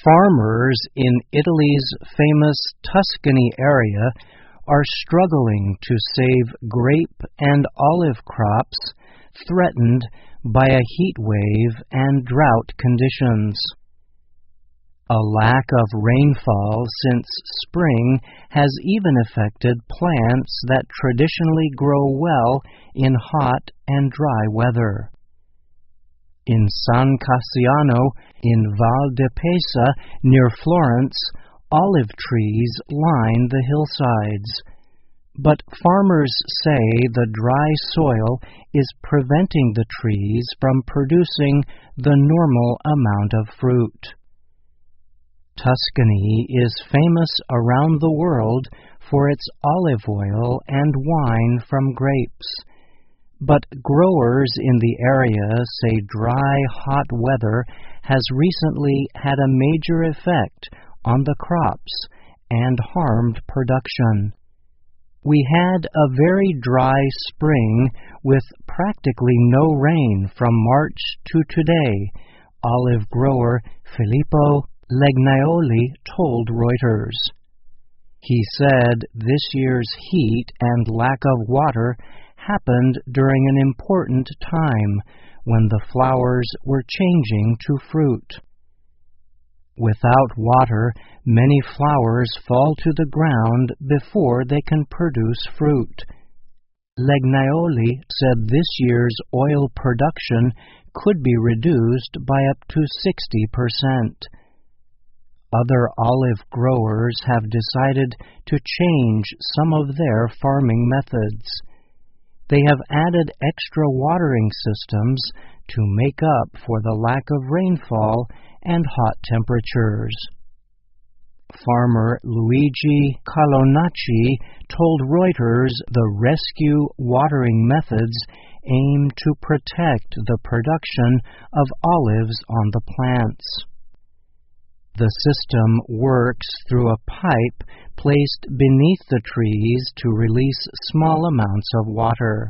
Farmers in Italy's famous Tuscany area are struggling to save grape and olive crops threatened by a heat wave and drought conditions. A lack of rainfall since spring has even affected plants that traditionally grow well in hot and dry weather. In San Cassiano, in Val di Pesa, near Florence, olive trees line the hillsides. But farmers say the dry soil is preventing the trees from producing the normal amount of fruit. Tuscany is famous around the world for its olive oil and wine from grapes. But growers in the area say dry, hot weather has recently had a major effect on the crops and harmed production. We had a very dry spring with practically no rain from March to today, olive grower Filippo Legnaioli told Reuters. He said this year's heat and lack of water happened during an important time when the flowers were changing to fruit. Without water, many flowers fall to the ground before they can produce fruit. Legnaioli said this year's oil production could be reduced by up to 60%. Other olive growers have decided to change some of their farming methods. They have added extra watering systems to make up for the lack of rainfall and hot temperatures. Farmer Luigi Colonnacci told Reuters the rescue watering methods aim to protect the production of olives on the plants. The system works through a pipe placed beneath the trees to release small amounts of water.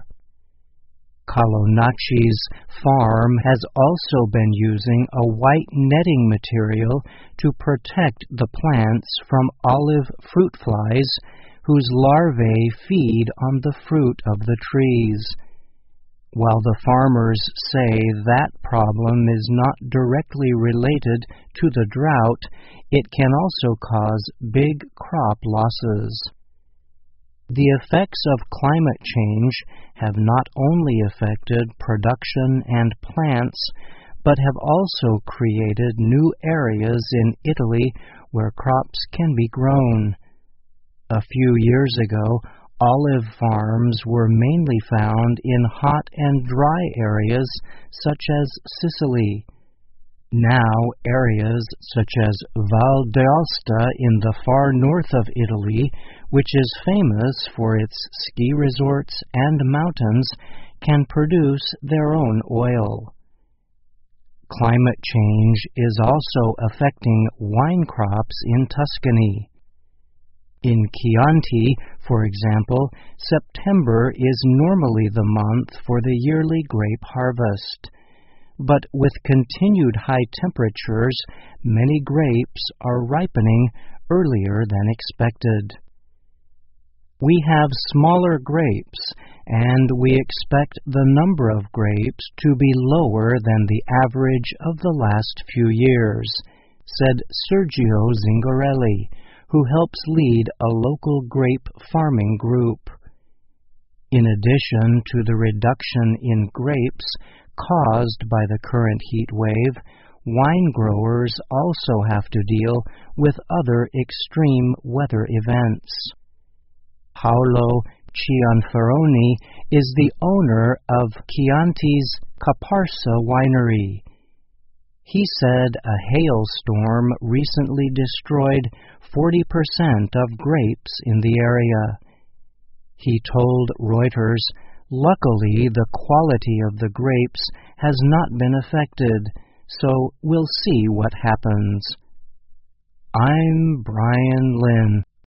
Colonnacci's farm has also been using a white netting material to protect the plants from olive fruit flies, whose larvae feed on the fruit of the trees. While the farmers say that problem is not directly related to the drought, it can also cause big crop losses. The effects of climate change have not only affected production and plants, but have also created new areas in Italy where crops can be grown. A few years ago, olive farms were mainly found in hot and dry areas such as Sicily. Now, areas such as Val d'Aosta in the far north of Italy, which is famous for its ski resorts and mountains, can produce their own oil. Climate change is also affecting wine crops in Tuscany. In Chianti, for example, September is normally the month for the yearly grape harvest. But with continued high temperatures, many grapes are ripening earlier than expected. We have smaller grapes, and we expect the number of grapes to be lower than the average of the last few years, said Sergio Zingarelli, who helps lead a local grape farming group. In addition to the reduction in grapes caused by the current heat wave, wine growers also have to deal with other extreme weather events. Paolo Cianferroni is the owner of Chianti's Caparsa winery. He said a hailstorm recently destroyed 40% of grapes in the area. He told Reuters, "Luckily, the quality of the grapes has not been affected, so we'll see what happens." I'm Brian Lynn.